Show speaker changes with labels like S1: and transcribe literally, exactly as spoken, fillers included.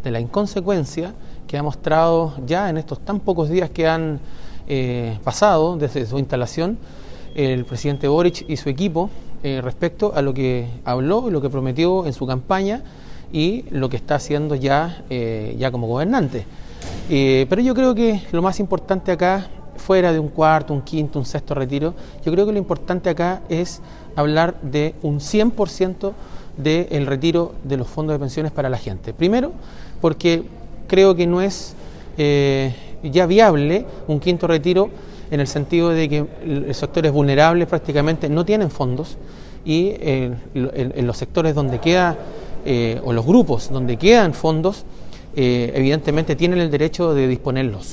S1: de la inconsecuencia que ha mostrado ya en estos tan pocos días que han eh, pasado desde su instalación el presidente Boric y su equipo eh, respecto a lo que habló y lo que prometió en su campaña y lo que está haciendo ya, eh, ya como gobernante. Eh, pero yo creo que lo más importante acá, fuera de un cuarto, un quinto, un sexto retiro, yo creo que lo importante acá es hablar de un cien por ciento del retiro de los fondos de pensiones para la gente. Primero, porque creo que no es eh, ya viable un quinto retiro en el sentido de que los sectores vulnerables prácticamente no tienen fondos y eh, en, en los sectores donde queda, eh, o los grupos donde quedan fondos, eh, evidentemente tienen el derecho de disponerlos.